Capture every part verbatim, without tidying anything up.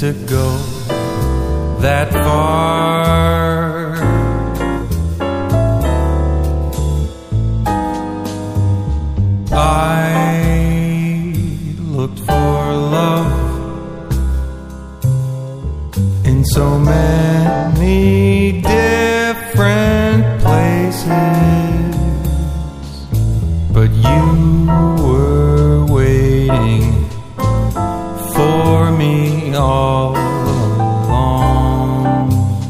to go that far. I looked for love in so many different places, but you were waiting for me all along.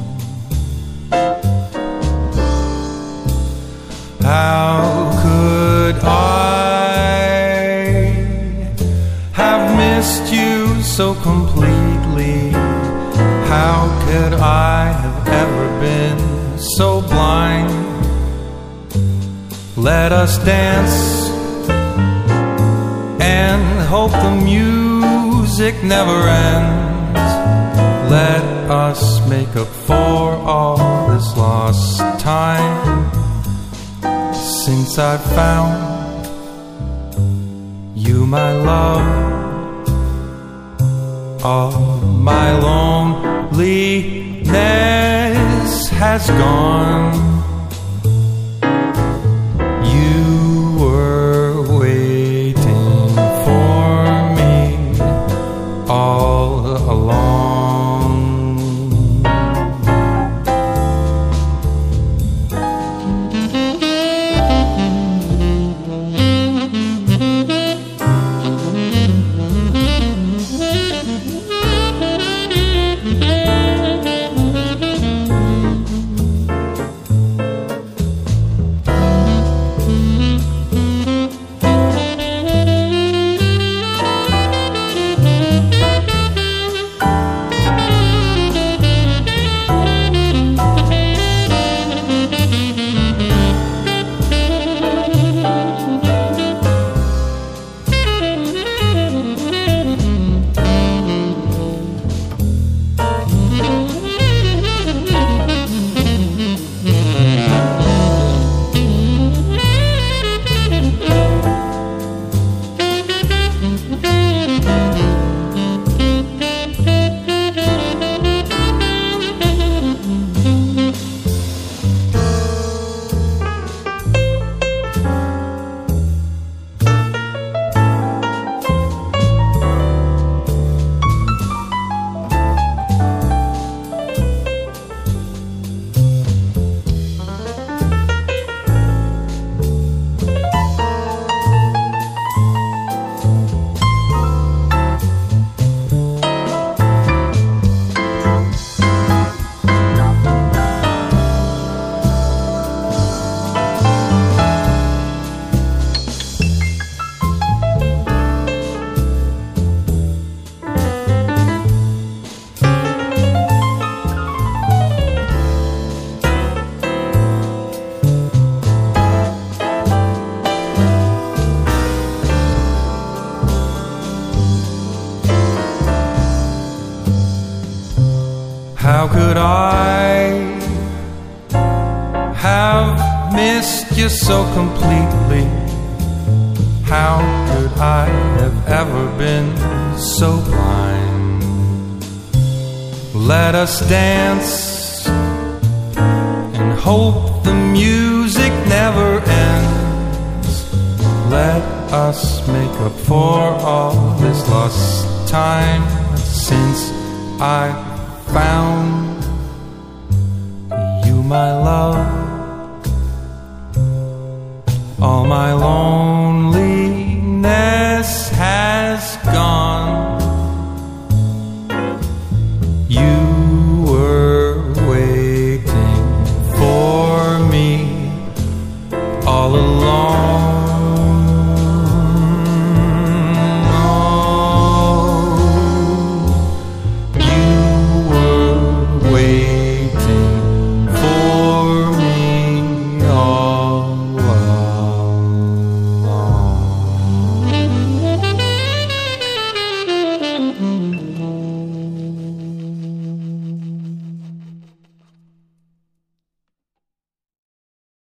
How could I have missed you so completely? How could I have ever been so blind? Let us dance and hope the music never ends. Let us make up for all this lost time. Since I've found you, my love, all my loneliness has gone. You were waiting for me all along. How could I have missed you so completely? How could I have ever been so blind? Let us dance and hope the music never ends. Let us make up for all this lost time. Since I found you, my love, all my long